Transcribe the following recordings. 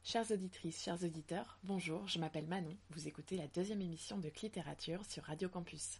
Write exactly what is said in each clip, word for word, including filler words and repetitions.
Chères auditrices, chers auditeurs, bonjour, je m'appelle Manon, vous écoutez la deuxième émission de Clitérature sur Radio Campus.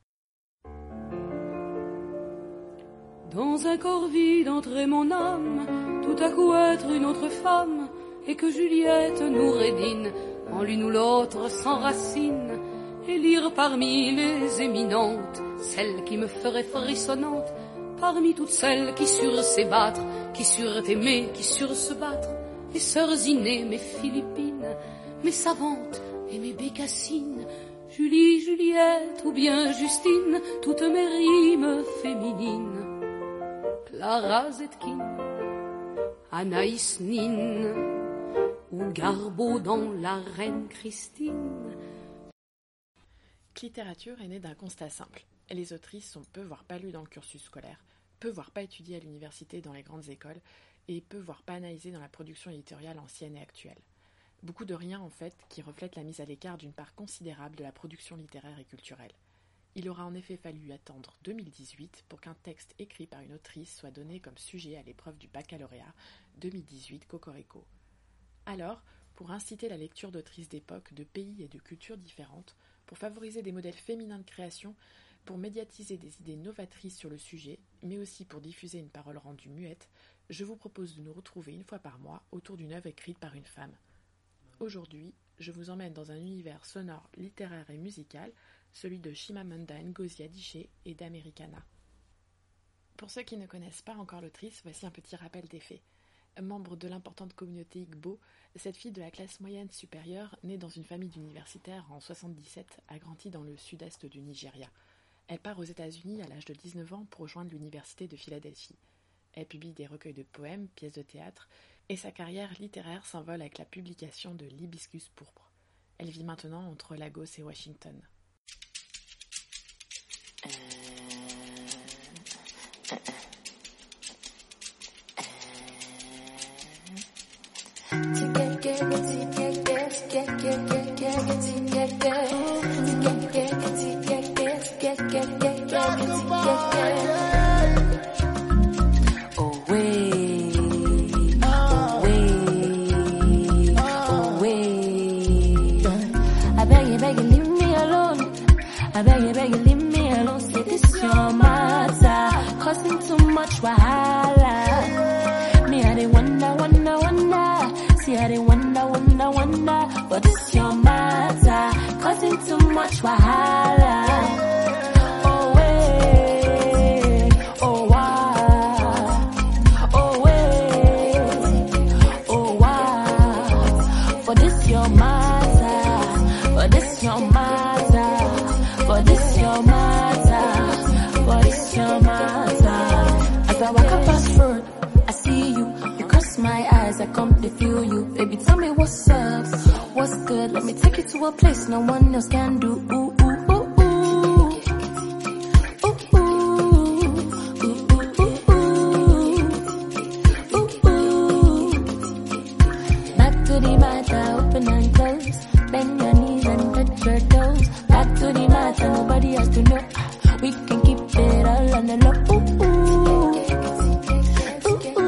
Dans un corps vide entrait mon âme, tout à coup être une autre femme, et que Juliette nous rédine, en l'une ou l'autre s'enracine, et lire parmi les éminentes, celle qui me ferait frissonnante, parmi toutes celles qui surent s'ébattre, qui surent aimer, qui surent se battre, mes sœurs innées, mes Philippines, mes savantes et mes bécassines, Julie, Juliette ou bien Justine, toutes mes rimes féminines, Clara Zetkin, Anaïs Nin, ou Garbeau dans La Reine Christine. Clitérature est née d'un constat simple. Les autrices sont peu voire pas lues dans le cursus scolaire, peu voire pas étudiées à l'université dans les grandes écoles, et peu voire pas analysées dans la production éditoriale ancienne et actuelle. Beaucoup de rien en fait qui reflète la mise à l'écart d'une part considérable de la production littéraire et culturelle. Il aura en effet fallu attendre deux mille dix-huit pour qu'un texte écrit par une autrice soit donné comme sujet à l'épreuve du baccalauréat deux mille dix-huit Cocorico. Alors, pour inciter la lecture d'autrices d'époque, de pays et de cultures différentes, pour favoriser des modèles féminins de création, pour médiatiser des idées novatrices sur le sujet, mais aussi pour diffuser une parole rendue muette, je vous propose de nous retrouver une fois par mois autour d'une œuvre écrite par une femme. Aujourd'hui, je vous emmène dans un univers sonore, littéraire et musical, celui de Chimamanda Ngozi Adichie et d'Americana. Pour ceux qui ne connaissent pas encore l'autrice, voici un petit rappel des faits. Membre de l'importante communauté Igbo, cette fille de la classe moyenne supérieure, née dans une famille d'universitaires en soixante-dix-sept, a grandi dans le sud-est du Nigeria. Elle part aux États-Unis à l'âge de dix-neuf ans pour rejoindre l'université de Philadelphie. Elle publie des recueils de poèmes, pièces de théâtre, et sa carrière littéraire s'envole avec la publication de l'Hibiscus pourpre. Elle vit maintenant entre Lagos et Washington. I beg you, beg you, leave me alone. Say this your matter, causing too much wahala. Me, I dey wonder, wonder, wonder. See, I dey wonder, wonder, wonder. But this your matter, causing too much wahala. Oh, wait, oh, wow. Oh, wait, oh, wow. For this your matter, for this your matter. For this your matter, for this your matter. As I walk up past road, I see you. You cross my eyes, I come to feel you. Baby, tell me what's up, what's good. Let me take you to a place no one else can do. Ooh, ooh, ooh, ooh. Ooh, ooh. Ooh, ooh, ooh, ooh. Back to the matter, open and close. Bend your knees and touch your toes. Back to the matter, nobody has to know. We can keep it all on the low. Ooh, ooh. Ooh, ooh.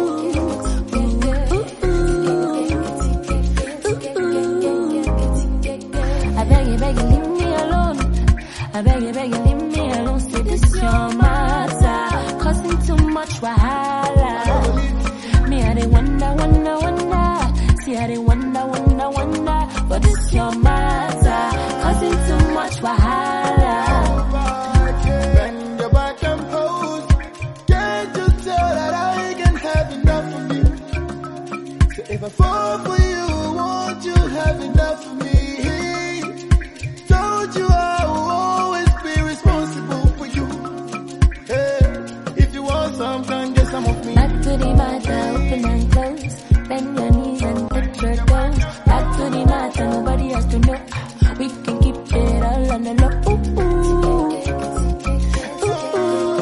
Ooh, ooh. I beg you, beg you, leave me alone. I beg you, beg you, leave me alone. Say this your matter, causing too much wahala. Me, I dey wonder, wonder, wonder. See, I dey wonder, wonder, wonder. But this your matter, causing too much wahala. Bend your back and pose. Can't you tell that I can have enough of you? So if I fall for you, won't you have enough of me? Told you I will always be responsible for you. Hey, if you want some, come get some of me. Back to the matter, open and close. Bend your knees and touch your toes. Back to the matter, nobody has to know. We can keep it all on the low. Ooh, ooh. Ooh,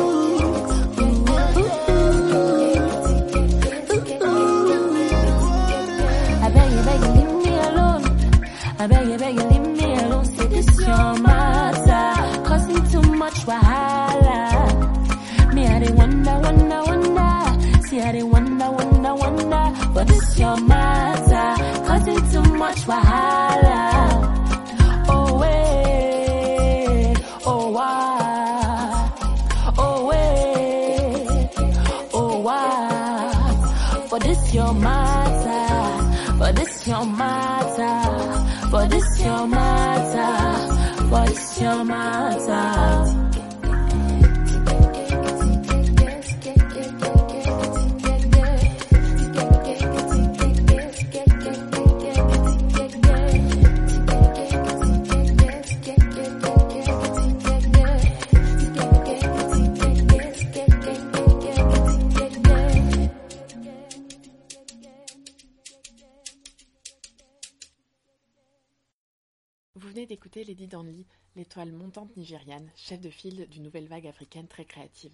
ooh. Ooh, ooh. I beg you, beg you, leave me alone. I beg you, beg you, leave me alone. Say this your matter, causing too much wahala. Me, I dey wonder, wonder, wonder. See, I dey wonder, wonder, wonder. But this your matter, much wahala. Oh wait, oh why, oh wait, oh why. For this your matter, for this your matter, for this your matter, for this your matter. Vous venez d'écouter Lady Danley, l'étoile montante nigériane, chef de file d'une nouvelle vague africaine très créative.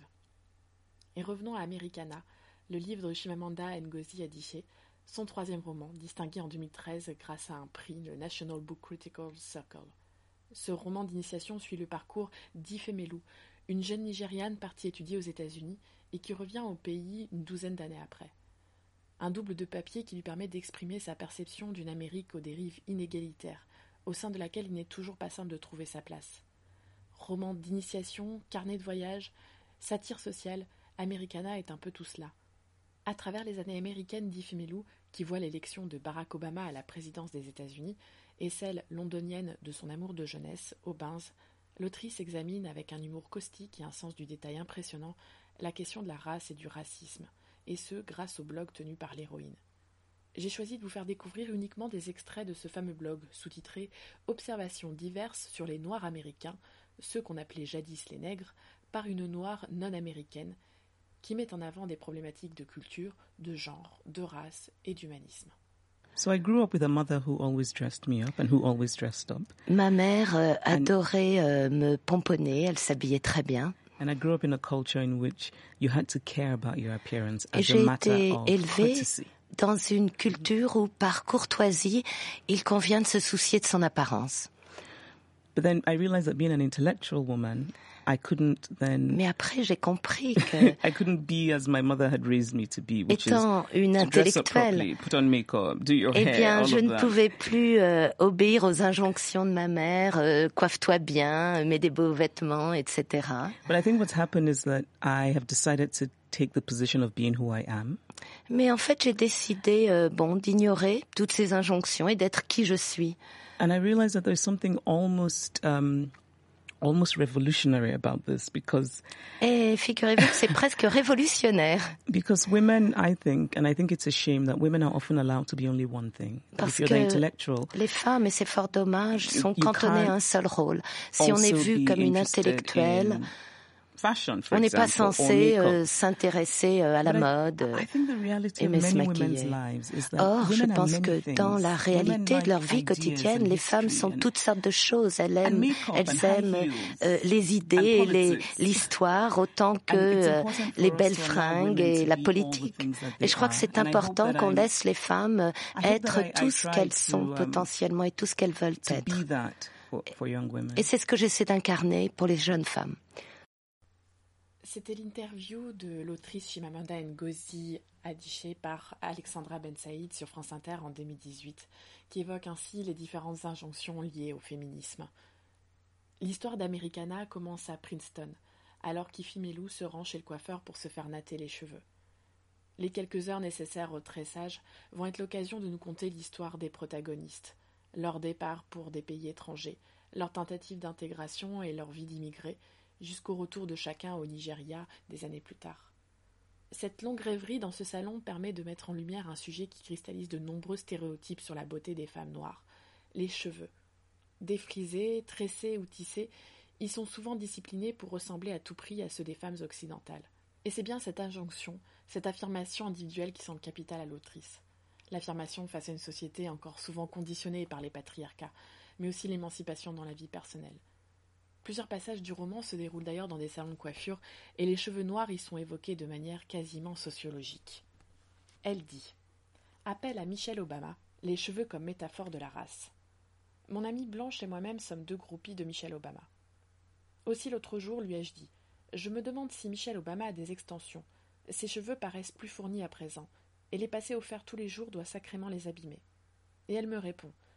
Et revenons à Americana, le livre de Chimamanda Ngozi Adichie, son troisième roman, distingué en deux mille treize grâce à un prix, le National Book Critical Circle. Ce roman d'initiation suit le parcours d'Ifemelu, une jeune Nigériane partie étudier aux États-Unis et qui revient au pays une douzaine d'années après. Un double de papier qui lui permet d'exprimer sa perception d'une Amérique aux dérives inégalitaires, au sein de laquelle il n'est toujours pas simple de trouver sa place. Roman d'initiation, carnet de voyage, satire sociale, Americana est un peu tout cela. À travers les années américaines d'Ifemelu, qui voit l'élection de Barack Obama à la présidence des États-Unis, et celle londonienne de son amour de jeunesse, Aubins, l'autrice examine avec un humour caustique et un sens du détail impressionnant la question de la race et du racisme, et ce, grâce au blog tenu par l'héroïne. J'ai choisi de vous faire découvrir uniquement des extraits de ce fameux blog, sous-titré « Observations diverses sur les Noirs américains, ceux qu'on appelait jadis les nègres, par une Noire non-américaine », qui met en avant des problématiques de culture, de genre, de race et d'humanisme. So I grew up with a mother who always dressed me up and who always dressed up. Ma mère euh, adorait euh, me pomponner, elle s'habillait très bien. And I grew up in a culture in which you had to care about your appearance as Et a j'ai matter été of élevée courtesy. dans une culture où, par courtoisie, il convient de se soucier de son apparence. But then I realized that being an intellectual woman, I couldn't then... Mais après, j'ai compris que, I couldn't be as my mother had raised me to be, which étant is une to dress up intellectuelle, properly, put on makeup, do your eh hair, bien, all je of ne that. pouvais plus euh, obéir aux injonctions de ma mère, euh, coiffe-toi bien, mets des beaux vêtements, et cetera. But I think what's happened is that I have decided to take the position of being who I am. Mais en fait, j'ai décidé, euh, bon, d'ignorer toutes ces injonctions et d'être qui je suis. And I realized that there's something almost... Um, almost revolutionary about this because Et figurez-vous que c'est presque révolutionnaire. because women, I think, and I think it's a shame that women are often allowed to be only one thing. Parce If you're que the intellectual, les femmes, et c'est fort dommage, sont you cantonnées can't à un seul rôle. Si on est also vu be comme une interested intellectuelle, in fashion, for on n'est pas example, or censé makeup. euh, s'intéresser euh, à la But I- mode euh, I think the reality et of même se many women's maquiller. lives is that Or, je women are pense many que things. dans la Women réalité de leur like vie ideas quotidienne, and les femmes history sont and- toutes sortes de choses. Elles aiment, make-up elles and high aiment heels euh, les idées, and les, politics. l'histoire, autant que And it's euh, important for les us belles to allow fringues women et to la be all the politique. things that Et they je crois que are. c'est And I hope important that qu'on I- laisse les femmes euh, I hope être that I- I tout ce try qu'elles to, sont um, potentiellement et tout ce qu'elles veulent to être. be that for, for young women. Et c'est ce que j'essaie d'incarner pour les jeunes femmes. C'était l'interview de l'autrice Chimamanda Ngozi Adichie par Alexandra Ben Saïd sur France Inter en deux mille dix-huit, qui évoque ainsi les différentes injonctions liées au féminisme. L'histoire d'Americana commence à Princeton, alors qu'Ifemelu se rend chez le coiffeur pour se faire natter les cheveux. Les quelques heures nécessaires au tressage vont être l'occasion de nous conter l'histoire des protagonistes, leur départ pour des pays étrangers, leur tentative d'intégration et leur vie d'immigrés, jusqu'au retour de chacun au Nigeria des années plus tard. Cette longue rêverie dans ce salon permet de mettre en lumière un sujet qui cristallise de nombreux stéréotypes sur la beauté des femmes noires, les cheveux. Défrisés, tressés ou tissés, ils sont souvent disciplinés pour ressembler à tout prix à ceux des femmes occidentales. Et c'est bien cette injonction, cette affirmation individuelle qui semble capitale à l'autrice. L'affirmation face à une société encore souvent conditionnée par les patriarcats, mais aussi l'émancipation dans la vie personnelle. Plusieurs passages du roman se déroulent d'ailleurs dans des salons de coiffure et les cheveux noirs y sont évoqués de manière quasiment sociologique. Elle dit « Appel à Michelle Obama, les cheveux comme métaphore de la race. Mon amie Blanche et moi-même sommes deux groupies de Michelle Obama. Aussi l'autre jour lui ai-je dit « Je me demande si Michelle Obama a des extensions. Ses cheveux paraissent plus fournis à présent, et les passer au fer tous les jours doit sacrément les abîmer. » Et elle me répond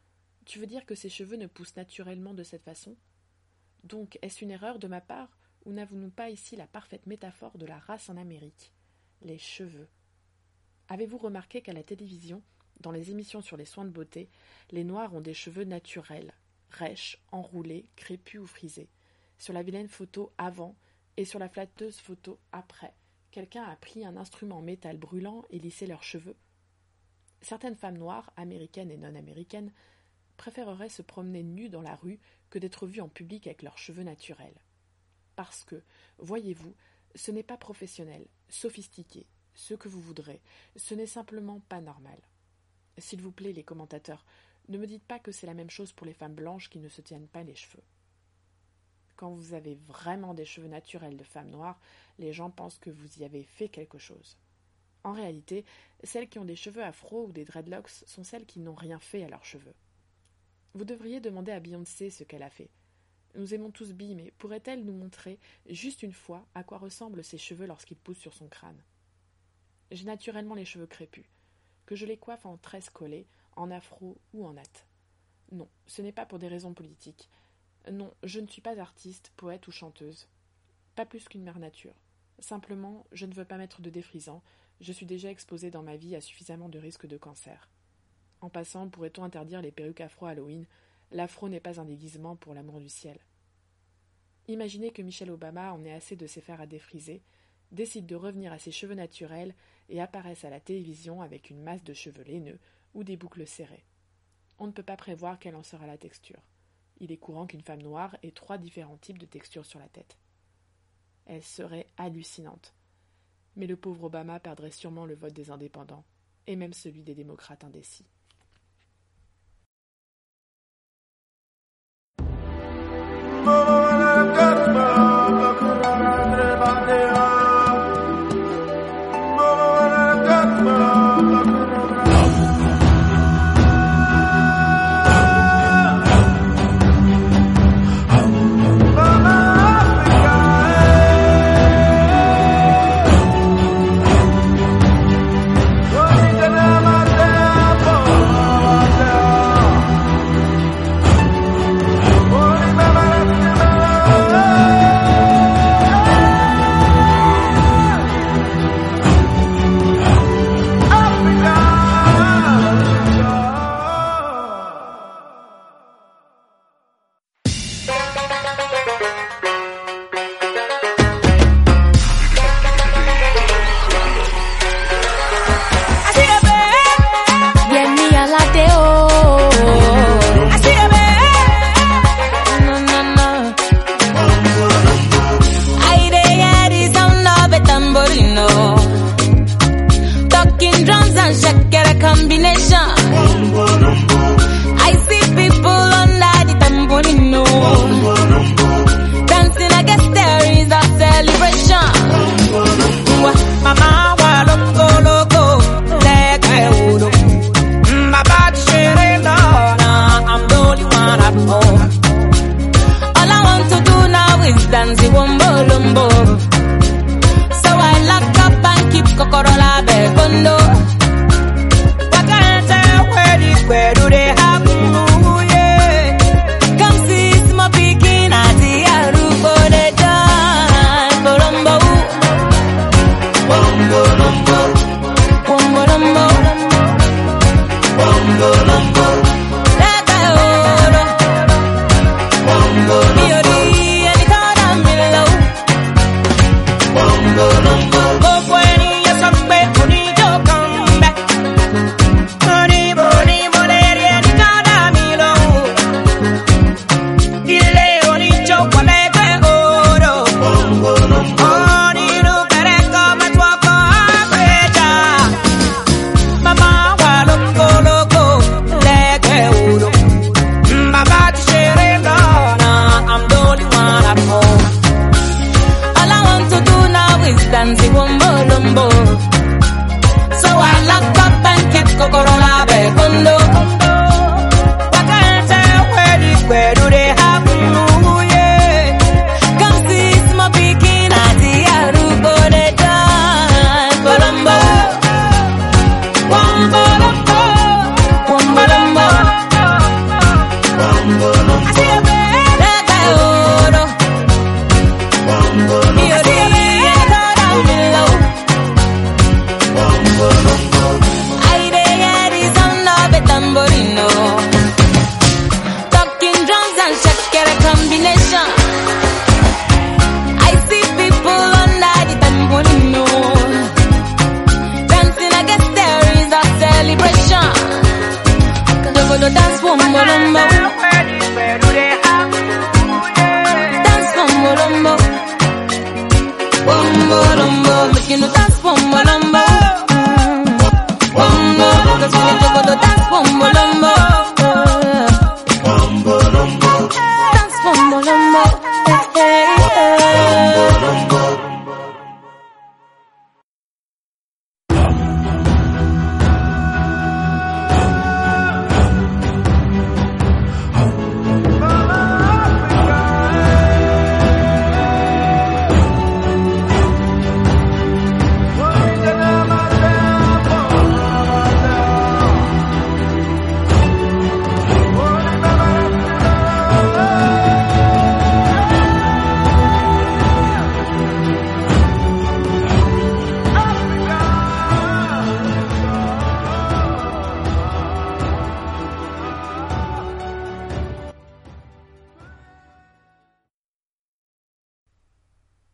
Tu veux dire que ses cheveux ne poussent naturellement de cette façon? Donc, est-ce une erreur de ma part, ou n'avons-nous pas ici la parfaite métaphore de la race en Amérique? Les cheveux. Avez-vous remarqué qu'à la télévision, dans les émissions sur les soins de beauté, les Noirs ont des cheveux naturels, rêches, enroulés, crépus ou frisés. Sur la vilaine photo avant et sur la flatteuse photo après, quelqu'un a pris un instrument en métal brûlant et lissé leurs cheveux. Certaines femmes noires, américaines et non américaines, préféreraient se promener nues dans la rue que d'être vues en public avec leurs cheveux naturels. Parce que, voyez-vous, ce n'est pas professionnel, sophistiqué, ce que vous voudrez, ce n'est simplement pas normal. S'il vous plaît, les commentateurs, ne me dites pas que c'est la même chose pour les femmes blanches qui ne se tiennent pas les cheveux. Quand vous avez vraiment des cheveux naturels de femmes noires, les gens pensent que vous y avez fait quelque chose. En réalité, celles qui ont des cheveux afro ou des dreadlocks sont celles qui n'ont rien fait à leurs cheveux. Vous devriez demander à Beyoncé ce qu'elle a fait. Nous aimons tous Bee, mais pourrait-elle nous montrer, juste une fois, à quoi ressemblent ses cheveux lorsqu'ils poussent sur son crâne? J'ai naturellement les cheveux crépus, que je les coiffe en tresses collées, en afro ou en natte. Non, ce n'est pas pour des raisons politiques. Non, je ne suis pas artiste, poète ou chanteuse. Pas plus qu'une mère nature. Simplement, je ne veux pas mettre de défrisant, je suis déjà exposée dans ma vie à suffisamment de risques de cancer. En passant, pourrait-on interdire les perruques afro Halloween? L'afro n'est pas un déguisement pour l'amour du ciel. Imaginez que Michelle Obama en ait assez de ses fers à défriser, décide de revenir à ses cheveux naturels et apparaisse à la télévision avec une masse de cheveux laineux ou des boucles serrées. On ne peut pas prévoir quelle en sera la texture. Il est courant qu'une femme noire ait trois différents types de textures sur la tête. Elle serait hallucinante. Mais le pauvre Obama perdrait sûrement le vote des indépendants, et même celui des démocrates indécis.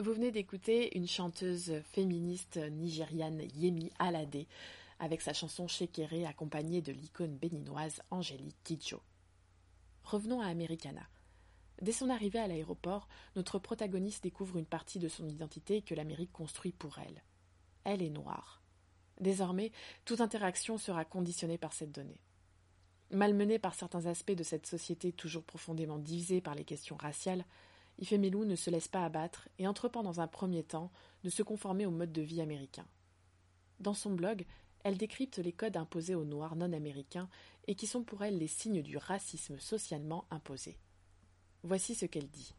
Vous venez d'écouter une chanteuse féministe nigériane Yemi Alade avec sa chanson Shekere accompagnée de l'icône béninoise Angélique Kidjo. Revenons à Americana. Dès son arrivée à l'aéroport, notre protagoniste découvre une partie de son identité que l'Amérique construit pour elle. Elle est noire. Désormais, toute interaction sera conditionnée par cette donnée. Malmenée par certains aspects de cette société toujours profondément divisée par les questions raciales, Ifemelu ne se laisse pas abattre et entreprend dans un premier temps de se conformer au mode de vie américain. Dans son blog, elle décrypte les codes imposés aux Noirs non-américains et qui sont pour elle les signes du racisme socialement imposé. Voici ce qu'elle dit.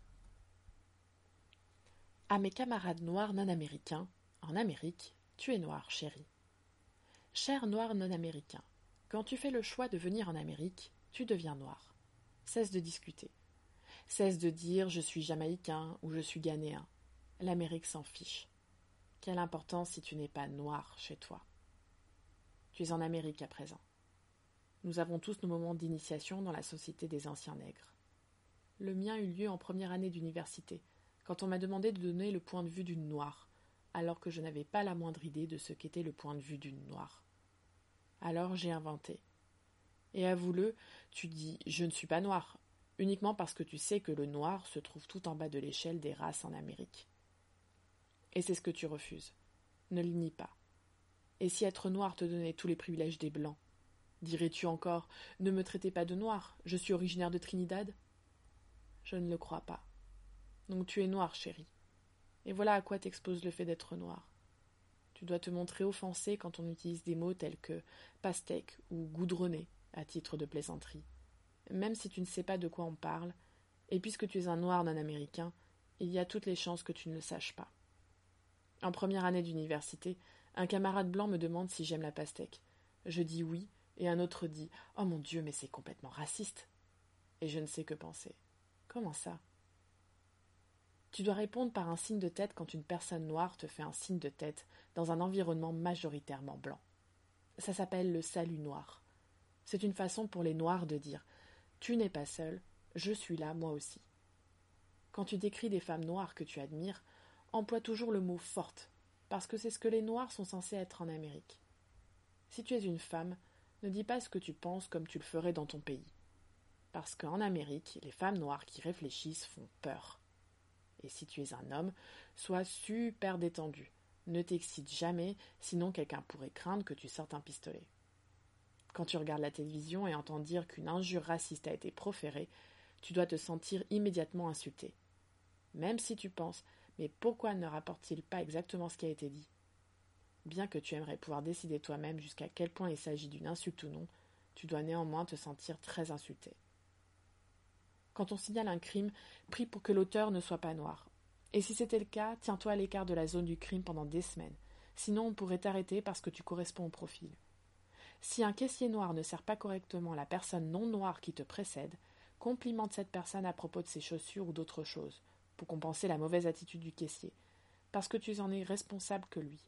À mes camarades noirs non-américains, en Amérique, tu es noir, chérie. Cher noir non-américain, quand tu fais le choix de venir en Amérique, tu deviens noir. Cesse de discuter. Cesse de dire « je suis jamaïcain » ou « je suis ghanéen ». L'Amérique s'en fiche. Quelle importance si tu n'es pas noir chez toi. Tu es en Amérique à présent. Nous avons tous nos moments d'initiation dans la société des anciens nègres. Le mien eut lieu en première année d'université, quand on m'a demandé de donner le point de vue d'une noire, alors que je n'avais pas la moindre idée de ce qu'était le point de vue d'une noire. Alors j'ai inventé. Et avoue-le, tu dis « je ne suis pas noir », uniquement parce que tu sais que le noir se trouve tout en bas de l'échelle des races en Amérique. Et c'est ce que tu refuses. Ne le nie pas. Et si être noir te donnait tous les privilèges des blancs, dirais-tu encore « ne me traitez pas de noir, je suis originaire de Trinidad ?» Je ne le crois pas. Donc tu es noir, chérie. Et voilà à quoi t'expose le fait d'être noir. Tu dois te montrer offensé quand on utilise des mots tels que pastèque ou goudronné à titre de plaisanterie. Même si tu ne sais pas de quoi on parle, et puisque tu es un noir non-américain, il y a toutes les chances que tu ne le saches pas. En première année d'université, un camarade blanc me demande si j'aime la pastèque. Je dis oui, et un autre dit « Oh mon Dieu, mais c'est complètement raciste !» Et je ne sais que penser. Comment ça ? Tu dois répondre par un signe de tête quand une personne noire te fait un signe de tête dans un environnement majoritairement blanc. Ça s'appelle le salut noir. C'est une façon pour les noirs de dire « Tu n'es pas seul, je suis là, moi aussi ». Quand tu décris des femmes noires que tu admires, emploie toujours le mot « forte », parce que c'est ce que les noirs sont censés être en Amérique. Si tu es une femme, ne dis pas ce que tu penses comme tu le ferais dans ton pays. Parce qu'en Amérique, les femmes noires qui réfléchissent font peur. Et si tu es un homme, sois super détendu. Ne t'excite jamais, sinon quelqu'un pourrait craindre que tu sortes un pistolet. Quand tu regardes la télévision et entends dire qu'une injure raciste a été proférée, tu dois te sentir immédiatement insulté. Même si tu penses « mais pourquoi ne rapporte-t-il pas exactement ce qui a été dit ?» Bien que tu aimerais pouvoir décider toi-même jusqu'à quel point il s'agit d'une insulte ou non, tu dois néanmoins te sentir très insulté. Quand on signale un crime, prie pour que l'auteur ne soit pas noir. Et si c'était le cas, tiens-toi à l'écart de la zone du crime pendant des semaines. Sinon, on pourrait t'arrêter parce que tu corresponds au profil. Si un caissier noir ne sert pas correctement la personne non noire qui te précède, complimente cette personne à propos de ses chaussures ou d'autres choses, pour compenser la mauvaise attitude du caissier, parce que tu en es responsable que lui.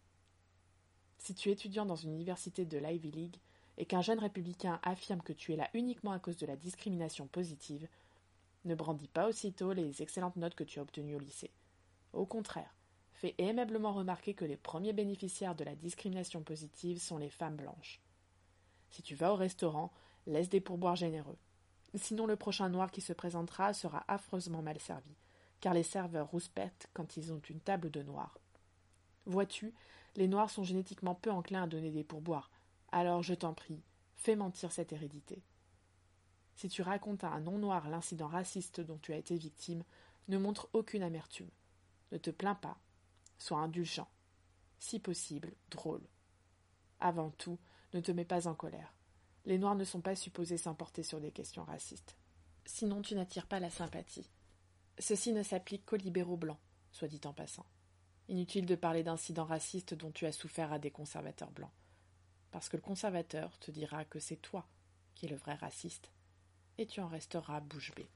Si tu es étudiant dans une université de l'Ivy League, et qu'un jeune républicain affirme que tu es là uniquement à cause de la discrimination positive, ne brandis pas aussitôt les excellentes notes que tu as obtenues au lycée. Au contraire, fais aimablement remarquer que les premiers bénéficiaires de la discrimination positive sont les femmes blanches. Si tu vas au restaurant, laisse des pourboires généreux. Sinon le prochain noir qui se présentera sera affreusement mal servi, car les serveurs rouspètent quand ils ont une table de noirs. Vois-tu, les noirs sont génétiquement peu enclins à donner des pourboires, alors je t'en prie, fais mentir cette hérédité. Si tu racontes à un non-noir l'incident raciste dont tu as été victime, ne montre aucune amertume. Ne te plains pas. Sois indulgent. Si possible, drôle. Avant tout, ne te mets pas en colère. Les Noirs ne sont pas supposés s'emporter sur des questions racistes. Sinon, tu n'attires pas la sympathie. Ceci ne s'applique qu'aux libéraux blancs, soit dit en passant. Inutile de parler d'incidents racistes dont tu as souffert à des conservateurs blancs. Parce que le conservateur te dira que c'est toi qui es le vrai raciste, et tu en resteras bouche bée.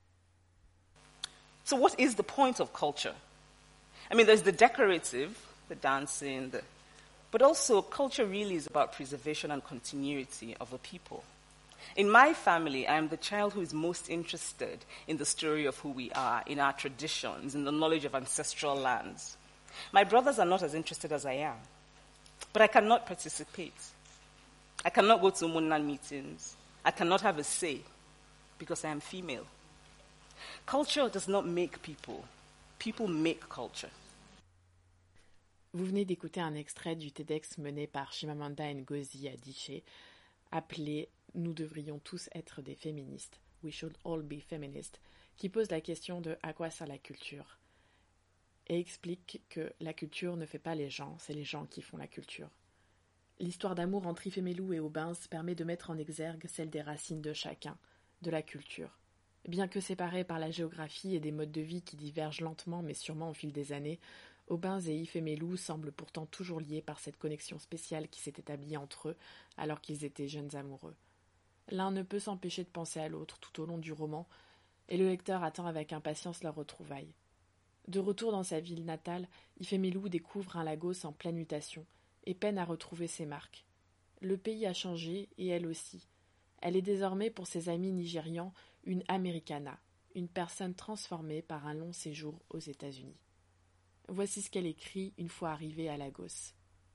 So what is the point of culture? I mean, there's the decorative, the dancing, the, but also culture really is about preservation and continuity of a people. In my family, I am the child who is most interested in the story of who we are, in our traditions, in the knowledge of ancestral lands. My brothers are not as interested as I am, but I cannot participate. I cannot go to Umunnan meetings. I cannot have a say because I am female. Culture does not make people. People make culture. Vous venez d'écouter un extrait du TEDx mené par Chimamanda Ngozi Adichie, appelé « Nous devrions tous être des féministes », « We should all be feminists », qui pose la question de « à quoi sert la culture ?» et explique que la culture ne fait pas les gens, c'est les gens qui font la culture. L'histoire d'amour entre Ifemelu et Aubins permet de mettre en exergue celle des racines de chacun, de la culture. Bien que séparés par la géographie et des modes de vie qui divergent lentement mais sûrement au fil des années, Aubins et Ifemelu semblent pourtant toujours liés par cette connexion spéciale qui s'est établie entre eux alors qu'ils étaient jeunes amoureux. L'un ne peut s'empêcher de penser à l'autre tout au long du roman, et le lecteur attend avec impatience leur retrouvaille. De retour dans sa ville natale, Ifemelu découvre un Lagos en pleine mutation et peine à retrouver ses marques. Le pays a changé, et elle aussi. Elle est désormais pour ses amis nigérians une Americana, une personne transformée par un long séjour aux États-Unis. Voici ce qu'elle écrit une fois arrivée à Lagos.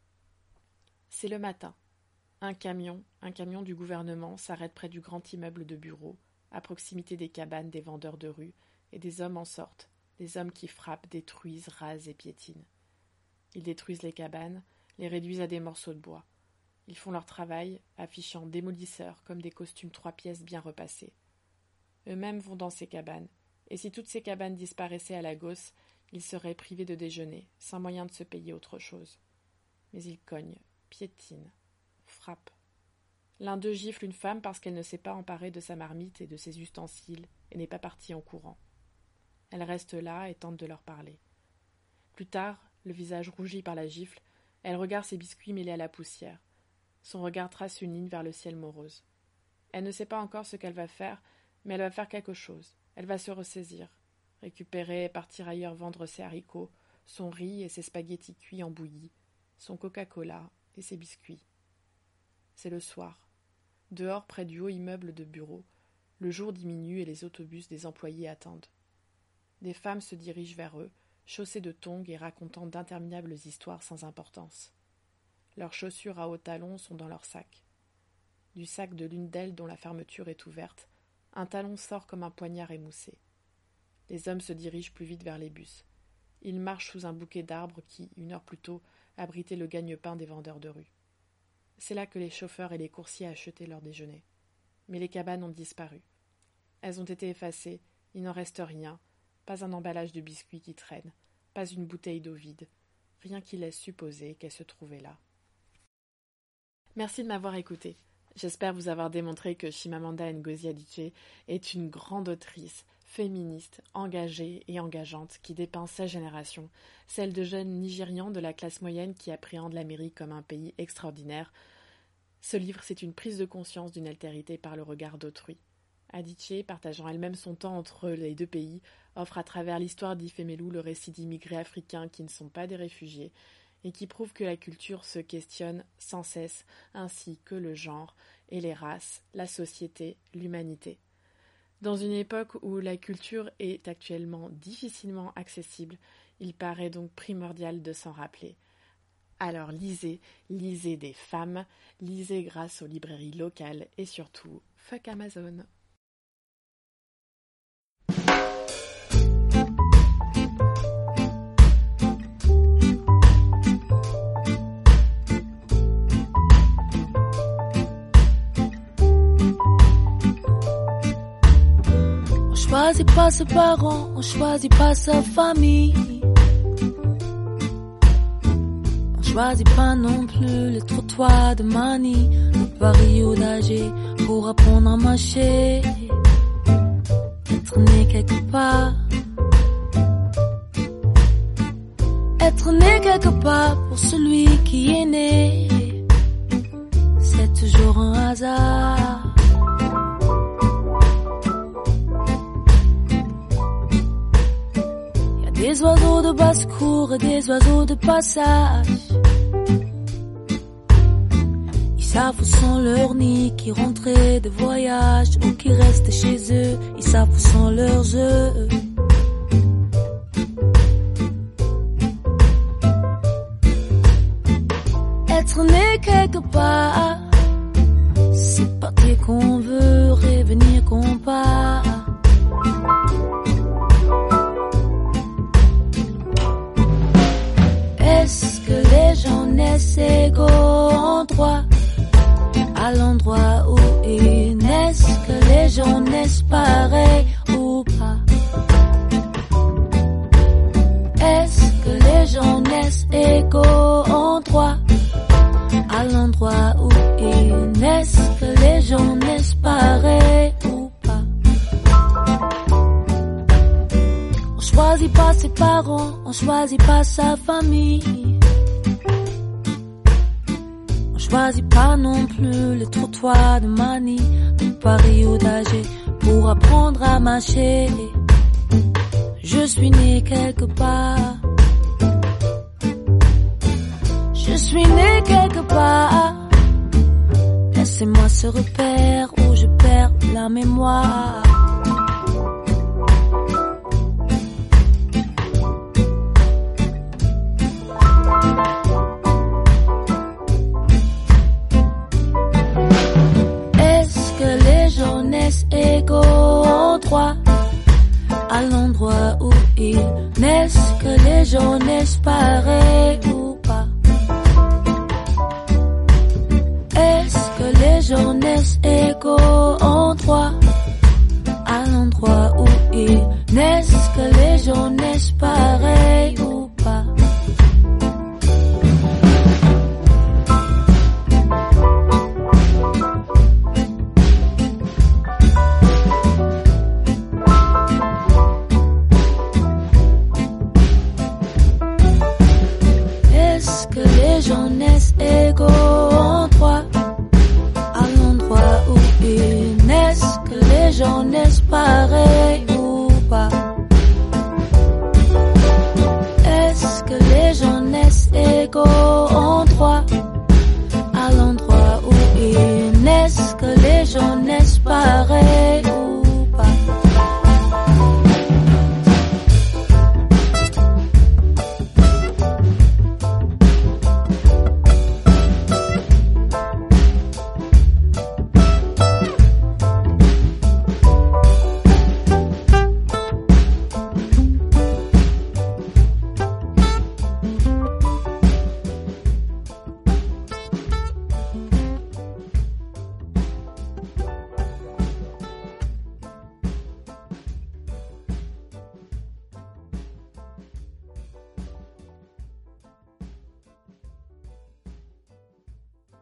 C'est le matin. Un camion, un camion du gouvernement s'arrête près du grand immeuble de bureaux, à proximité des cabanes des vendeurs de rue, et des hommes en sortent, des hommes qui frappent, détruisent, rasent et piétinent. Ils détruisent les cabanes, les réduisent à des morceaux de bois. Ils font leur travail, affichant démolisseurs comme des costumes trois pièces bien repassés. Eux-mêmes vont dans ces cabanes, et si toutes ces cabanes disparaissaient à Lagos, ils seraient privés de déjeuner, sans moyen de se payer autre chose. Mais ils cognent, piétinent, frappent. L'un d'eux gifle une femme parce qu'elle ne s'est pas emparée de sa marmite et de ses ustensiles et n'est pas partie en courant. Elle reste là et tente de leur parler. Plus tard, le visage rougi par la gifle, elle regarde ses biscuits mêlés à la poussière. Son regard trace une ligne vers le ciel morose. Elle ne sait pas encore ce qu'elle va faire, mais elle va faire quelque chose. Elle va se ressaisir, récupérer et partir ailleurs vendre ses haricots, son riz et ses spaghettis cuits en bouillie, son Coca-Cola et ses biscuits. C'est le soir. Dehors, près du haut immeuble de bureau, le jour diminue et les autobus des employés attendent. Des femmes se dirigent vers eux, chaussées de tongs et racontant d'interminables histoires sans importance. Leurs chaussures à hauts talons sont dans leur sac. Du sac de l'une d'elles, dont la fermeture est ouverte, un talon sort comme un poignard émoussé. Les hommes se dirigent plus vite vers les bus. Ils marchent sous un bouquet d'arbres qui, une heure plus tôt, abritait le gagne-pain des vendeurs de rue. C'est là que les chauffeurs et les coursiers achetaient leur déjeuner. Mais les cabanes ont disparu. Elles ont été effacées, il n'en reste rien, pas un emballage de biscuits qui traîne, pas une bouteille d'eau vide, rien qui laisse supposer qu'elle se trouvait là. Merci de m'avoir écouté. J'espère vous avoir démontré que Chimamanda Ngozi Adichie est une grande autrice, féministe, engagée et engageante qui dépeint sa génération, celle de jeunes Nigérians de la classe moyenne qui appréhendent l'Amérique comme un pays extraordinaire. Ce livre, c'est une prise de conscience d'une altérité par le regard d'autrui. Adichie, partageant elle-même son temps entre les deux pays, offre à travers l'histoire d'Ifemelu le récit d'immigrés africains qui ne sont pas des réfugiés et qui prouve que la culture se questionne sans cesse, ainsi que le genre et les races, la société, l'humanité. Dans une époque où la culture est actuellement difficilement accessible, il paraît donc primordial de s'en rappeler. Alors lisez, lisez des femmes, lisez grâce aux librairies locales et surtout, fuck Amazon. On choisit pas ses parents, on choisit pas sa famille. On choisit pas non plus les trottoirs de Manille, le barrio d'Alger pour apprendre à marcher. Être né quelque part, être né quelque part pour celui qui est né, c'est toujours un hasard. Des oiseaux de basse-cour et des oiseaux de passage. Ils savent où sont leurs nids, qui rentraient de voyage ou qui restent chez eux. Ils savent où sont leurs œufs. Être né quelque part, c'est partir qu'on veut, revenir qu'on part. Est-ce que les gens naissent égaux en droit à l'endroit où ils naissent? Que les gens naissent pareils ou pas? Est-ce que les gens naissent égaux en droit à l'endroit où ils naissent? Que les gens naissent pareils ou pas? On choisit pas ses parents, on choisit pas sa famille. On choisit pas non plus le trottoir de Manille, de Paris ou d'Alger pour apprendre à marcher. Je suis né quelque part. Je suis né quelque part. Laissez-moi ce repère où je perds la mémoire. Est-ce que les gens naissent égaux en droit à l'endroit où ils naissent? Que les gens naissent pareils ou pas? Est-ce que les gens naissent égaux en droit à l'endroit où ils naissent? Que les gens naissent pareils ou pas? Est-ce que les gens naissent égaux en droit à l'endroit où ils naissent? Que les gens naissent pareils